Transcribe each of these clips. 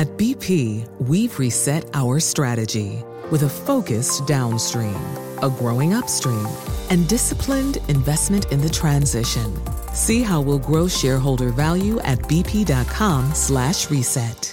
At BP, we've reset our strategy with a focused downstream, a growing upstream, and disciplined investment in the transition. See how we'll grow shareholder value at bp.com/reset.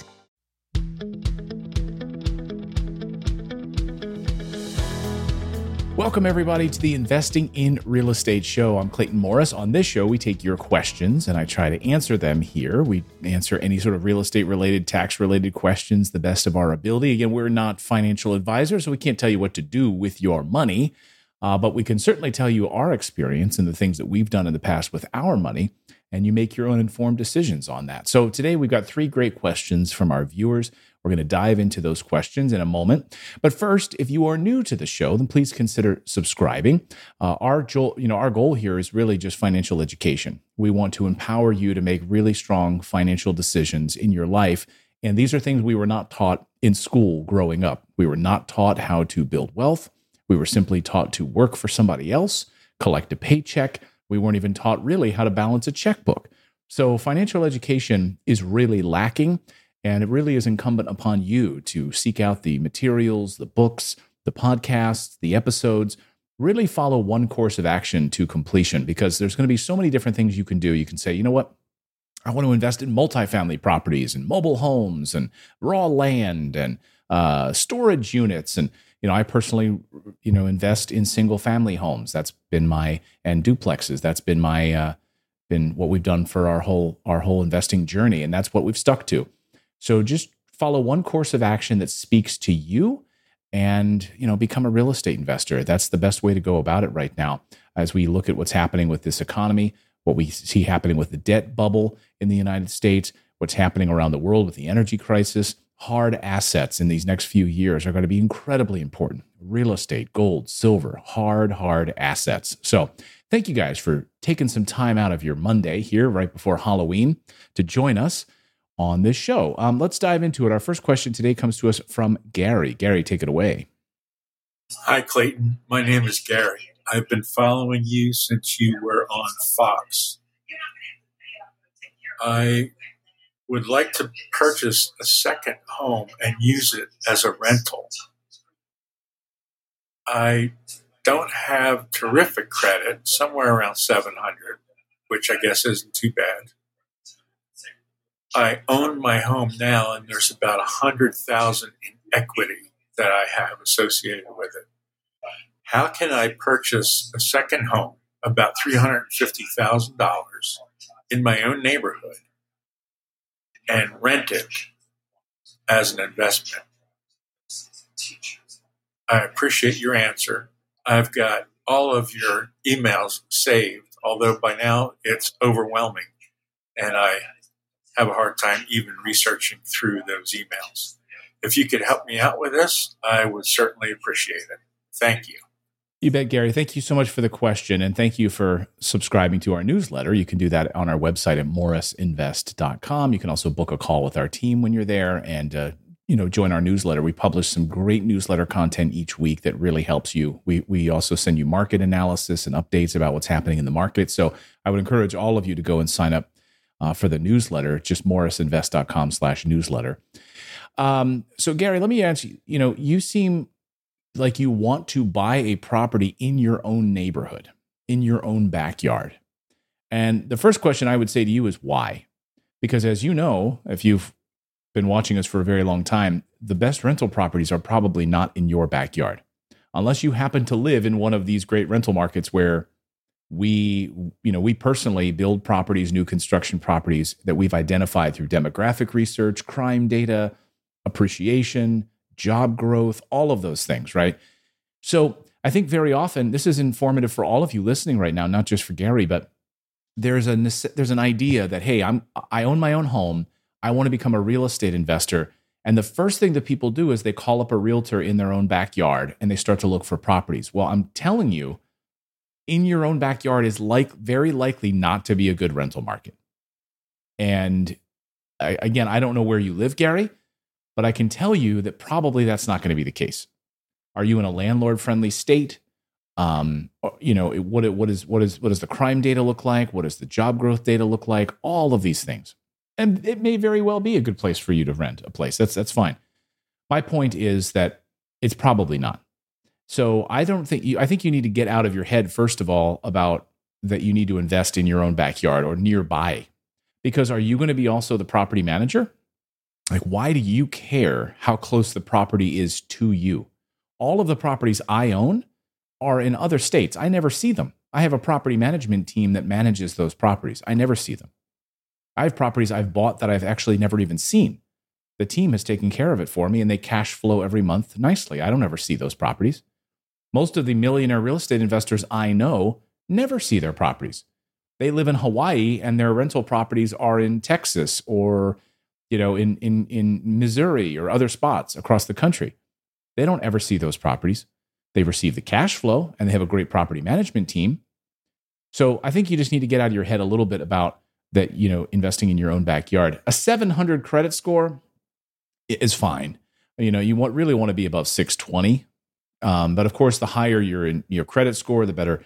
Welcome, everybody, to the Investing in Real Estate show. I'm Clayton Morris. On this show, we take your questions and I try to answer them here. We answer any sort of real estate-related, tax-related questions the best of our ability. Again, we're not financial advisors, so we can't tell you what to do with your money, but we can certainly tell you our experience and the things that we've done in the past with our money, and you make your own informed decisions on that. So today, we've got 3 great questions from our viewers. We're going to dive into those questions in a moment. But first, if you are new to the show, then please consider subscribing. Our goal here is really just financial education. We want to empower you to make really strong financial decisions in your life. And these are things we were not taught in school growing up. We were not taught how to build wealth. We were simply taught to work for somebody else, collect a paycheck. We weren't even taught really how to balance a checkbook. So financial education is really lacking. And it really is incumbent upon you to seek out the materials, the books, the podcasts, the episodes, really follow one course of action to completion, because there's going to be so many different things you can do. You can say, you know what? I want to invest in multifamily properties and mobile homes and raw land and storage units. And, I personally, invest in single family homes. That's been and duplexes. That's been been what we've done for our whole investing journey. And that's what we've stuck to. So just follow one course of action that speaks to you and, become a real estate investor. That's the best way to go about it right now. As we look at what's happening with this economy, what we see happening with the debt bubble in the United States, what's happening around the world with the energy crisis, hard assets in these next few years are going to be incredibly important. Real estate, gold, silver, hard assets. So thank you guys for taking some time out of your Monday here right before Halloween to join us on this show. Let's dive into it. Our first question today comes to us from Gary. Gary, take it away. Hi, Clayton. My name is Gary. I've been following you since you were on Fox. I would like to purchase a second home and use it as a rental. I don't have terrific credit, somewhere around 700, which I guess isn't too bad. I own my home now, and there's about $100,000 in equity that I have associated with it. How can I purchase a second home, about $350,000, in my own neighborhood and rent it as an investment? I appreciate your answer. I've got all of your emails saved, although by now it's overwhelming, and I have a hard time even researching through those emails. If you could help me out with this, I would certainly appreciate it. Thank you. You bet, Gary. Thank you so much for the question, and thank you for subscribing to our newsletter. You can do that on our website at morrisinvest.com. You can also book a call with our team when you're there and join our newsletter. We publish some great newsletter content each week that really helps you. We also send you market analysis and updates about what's happening in the market. So I would encourage all of you to go and sign up for the newsletter, just morrisinvest.com/newsletter. So Gary, let me ask you, you seem like you want to buy a property in your own neighborhood, in your own backyard. And the first question I would say to you is why? Because as you know, if you've been watching us for a very long time, the best rental properties are probably not in your backyard. Unless you happen to live in one of these great rental markets where we personally build properties, new construction properties that we've identified through demographic research, crime data, appreciation, job growth, all of those things, right? So I think very often this is informative for all of you listening right now, not just for Gary, but there's an idea that, hey, I own my own home. I want to become a real estate investor. And the first thing that people do is they call up a realtor in their own backyard and they start to look for properties. Well, I'm telling you, in your own backyard is very likely not to be a good rental market. And again, I don't know where you live, Gary, but I can tell you that probably that's not going to be the case. Are you in a landlord-friendly state? What does the crime data look like? What does the job growth data look like? All of these things. And it may very well be a good place for you to rent a place. That's fine. My point is that it's probably not. So I think you need to get out of your head, first of all, about that you need to invest in your own backyard or nearby. Because are you going to be also the property manager? Like, why do you care how close the property is to you? All of the properties I own are in other states. I never see them. I have a property management team that manages those properties. I never see them. I have properties I've bought that I've actually never even seen. The team has taken care of it for me, and they cash flow every month nicely. I don't ever see those properties. Most of the millionaire real estate investors I know never see their properties. They live in Hawaii, and their rental properties are in Texas or in Missouri or other spots across the country. They don't ever see those properties. They receive the cash flow, and they have a great property management team. So I think you just need to get out of your head a little bit about that, investing in your own backyard. A 700 credit score is fine. You really want to be above 620. But of course, the higher your credit score, the better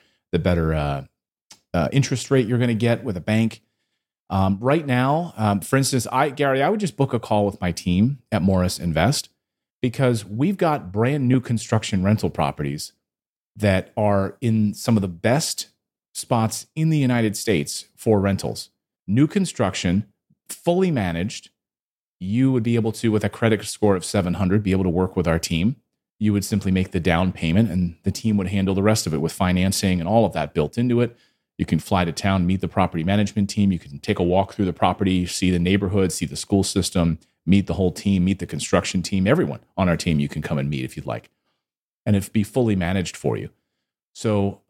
interest rate you're going to get with a bank. Right now, for instance, Gary, I would just book a call with my team at Morris Invest, because we've got brand new construction rental properties that are in some of the best spots in the United States for rentals. New construction, fully managed. You would be able to, with a credit score of 700, be able to work with our team. You would simply make the down payment, and the team would handle the rest of it with financing and all of that built into it. You can fly to town, meet the property management team. You can take a walk through the property, see the neighborhood, see the school system, meet the whole team, meet the construction team. Everyone on our team you can come and meet if you'd like. And it'd be fully managed for you. So,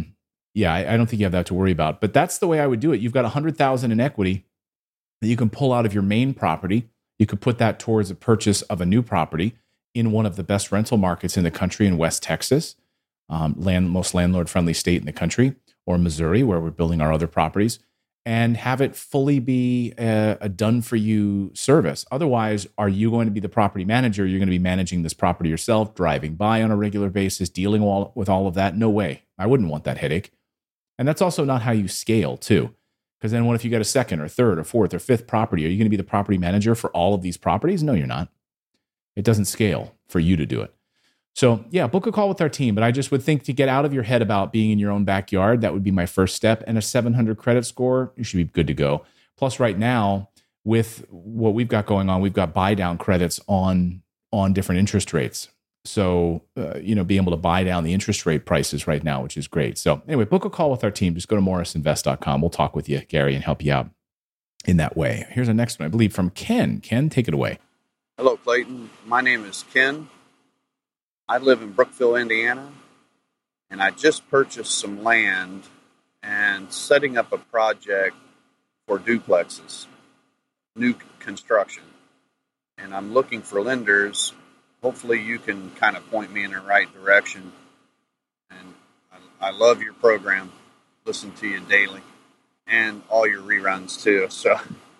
I don't think you have that to worry about. But that's the way I would do it. You've got $100,000 in equity that you can pull out of your main property. You could put that towards the purchase of a new property in one of the best rental markets in the country, in West Texas, most landlord-friendly state in the country, or Missouri, where we're building our other properties, and have it fully be a done-for-you service. Otherwise, are you going to be the property manager? You're going to be managing this property yourself, driving by on a regular basis, dealing with all of that? No way. I wouldn't want that headache. And that's also not how you scale, too. Because then what if you got a second or third or fourth or fifth property? Are you going to be the property manager for all of these properties? No, you're not. It doesn't scale for you to do it. So book a call with our team. But I just would think to get out of your head about being in your own backyard, that would be my first step. And a 700 credit score, you should be good to go. Plus right now, with what we've got going on, we've got buy down credits on different interest rates. So, being able to buy down the interest rate prices right now, which is great. So anyway, book a call with our team. Just go to morrisinvest.com. We'll talk with you, Gary, and help you out in that way. Here's the next one, I believe, from Ken. Ken, take it away. Hello, Clayton. My name is Ken. I live in Brookville, Indiana, and I just purchased some land and setting up a project for duplexes, new construction. And I'm looking for lenders. Hopefully you can kind of point me in the right direction. And I love your program. Listen to you daily and all your reruns too. So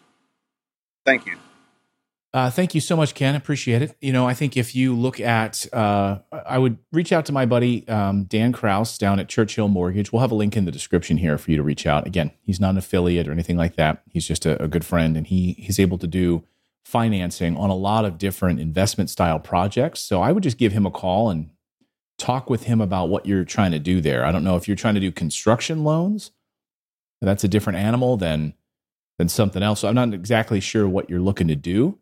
thank you. Thank you so much, Ken. Appreciate it. I think if you look at, I would reach out to my buddy, Dan Kraus down at Churchill Mortgage. We'll have a link in the description here for you to reach out. Again, he's not an affiliate or anything like that. He's just a good friend, and he's able to do financing on a lot of different investment style projects. So I would just give him a call and talk with him about what you're trying to do there. I don't know if you're trying to do construction loans. That's a different animal than something else. So I'm not exactly sure what you're looking to do.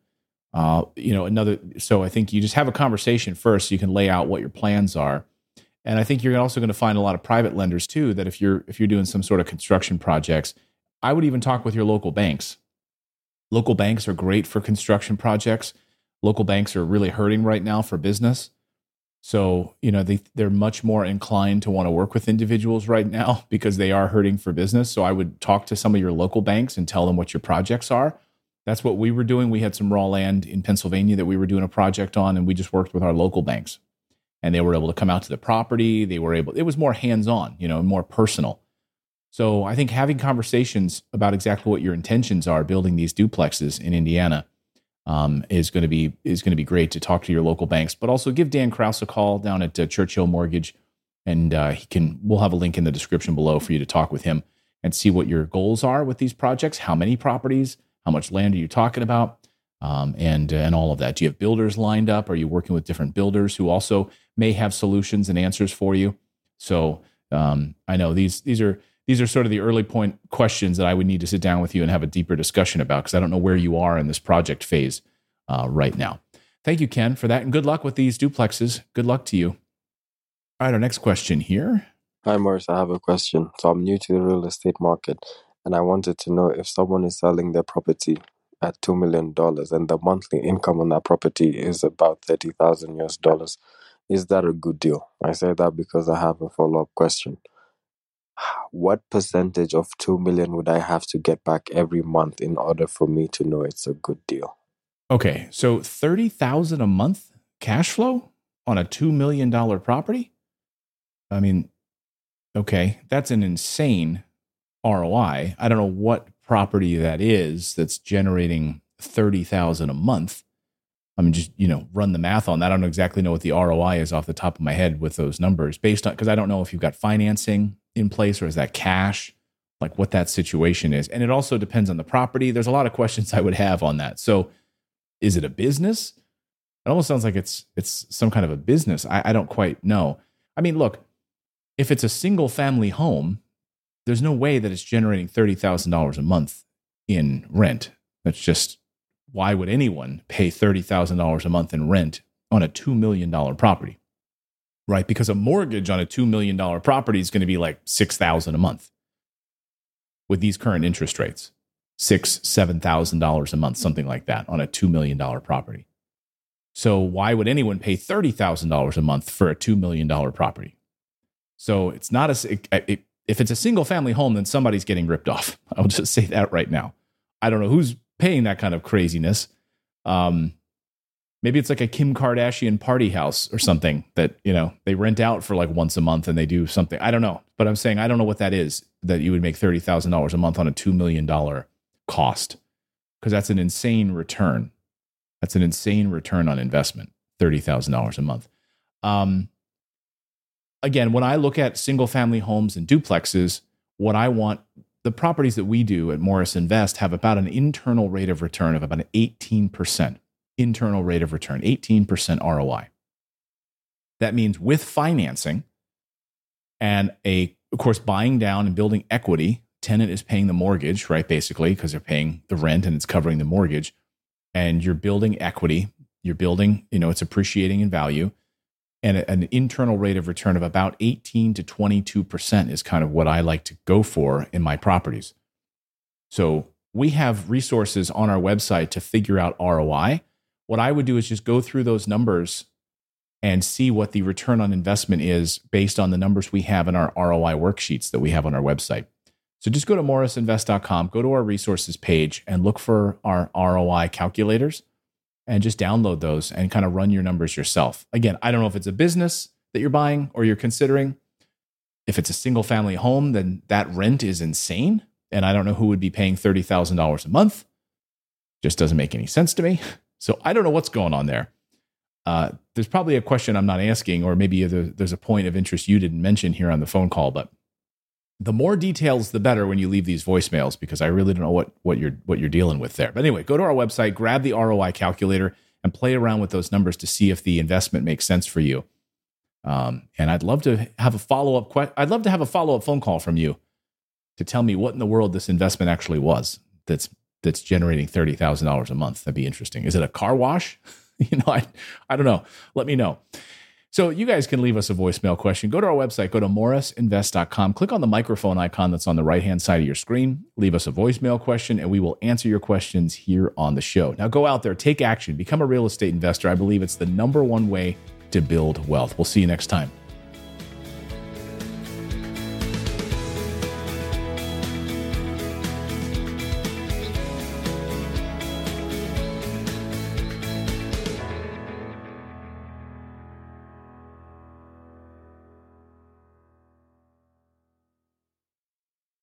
So I think you just have a conversation first so you can lay out what your plans are. And I think you're also going to find a lot of private lenders too, that if you're doing some sort of construction projects, I would even talk with your local banks. Local banks are great for construction projects. Local banks are really hurting right now for business. So, they're much more inclined to want to work with individuals right now because they are hurting for business. So I would talk to some of your local banks and tell them what your projects are. That's what we were doing. We had some raw land in Pennsylvania that we were doing a project on, and we just worked with our local banks. And they were able to come out to the property. It was more hands-on, more personal. So I think having conversations about exactly what your intentions are building these duplexes in Indiana is going to be great to talk to your local banks. But also give Dan Kraus a call down at Churchill Mortgage, and we'll have a link in the description below for you to talk with him and see what your goals are with these projects, how many properties, How much land are you talking about? And all of that. Do you have builders lined up? Are you working with different builders who also may have solutions and answers for you? So I know these are sort of the early point questions that I would need to sit down with you and have a deeper discussion about, because I don't know where you are in this project phase right now. Thank you, Ken, for that, and good luck with these duplexes. Good luck to you. All right, our next question here. Hi, Morris. I have a question. So I'm new to the real estate market, and I wanted to know if someone is selling their property at $2 million and the monthly income on that property is about $30,000 US. Is that a good deal? I say that because I have a follow-up question. What percentage of 2 million would I have to get back every month in order for me to know it's a good deal? Okay, so $30,000 a month cash flow on a $2 million property? I mean, okay, that's an insane ROI. I don't know what property that is that's generating $30,000 a month. I mean, just, run the math on that. I don't exactly know what the ROI is off the top of my head with those numbers based on, because I don't know if you've got financing in place or is that cash, like what that situation is. And it also depends on the property. There's a lot of questions I would have on that. So is it a business? It almost sounds like it's some kind of a business. I don't quite know. I mean, look, if it's a single family home, there's no way that it's generating $30,000 a month in rent. That's just, why would anyone pay $30,000 a month in rent on a $2 million property? Right? Because a mortgage on a $2 million property is going to be like $6,000 a month with these current interest rates. $6,000, $7,000 a month, something like that on a $2 million property. So why would anyone pay $30,000 a month for a $2 million property? So it's not if it's a single family home, then somebody's getting ripped off. I'll just say that right now. I don't know who's paying that kind of craziness. Maybe it's like a Kim Kardashian party house or something that, they rent out for like once a month and they do something. I don't know. But I'm saying I don't know what that is, that you would make $30,000 a month on a $2 million cost, because that's an insane return. That's an insane return on investment, $30,000 a month. Again, when I look at single family homes and duplexes, what I want, the properties that we do at Morris Invest have about an internal rate of return of about an 18%. Internal rate of return, 18% ROI. That means with financing and of course, buying down and building equity, tenant is paying the mortgage, right? Basically, because they're paying the rent and it's covering the mortgage, and you're building equity, you're building, it's appreciating in value, and an internal rate of return of about 18 to 22% is kind of what I like to go for in my properties. So we have resources on our website to figure out ROI. What I would do is just go through those numbers and see what the return on investment is based on the numbers we have in our ROI worksheets that we have on our website. So just go to morrisinvest.com, go to our resources page and look for our ROI calculators and just download those and kind of run your numbers yourself. Again, I don't know if it's a business that you're buying or you're considering. If it's a single family home, then that rent is insane. And I don't know who would be paying $30,000 a month. Just doesn't make any sense to me. So I don't know what's going on there. There's probably a question I'm not asking, or maybe there's a point of interest you didn't mention here on the phone call, but the more details, the better when you leave these voicemails, because I really don't know what you're dealing with there. But anyway, go to our website, grab the ROI calculator, and play around with those numbers to see if the investment makes sense for you. And I'd love to have a follow-up phone call from you to tell me what in the world this investment actually was that's generating $30,000 a month. That'd be interesting. Is it a car wash? I don't know. Let me know. So you guys can leave us a voicemail question. Go to our website, go to morrisinvest.com, click on the microphone icon that's on the right-hand side of your screen, leave us a voicemail question, and we will answer your questions here on the show. Now go out there, take action, become a real estate investor. I believe it's the number one way to build wealth. We'll see you next time.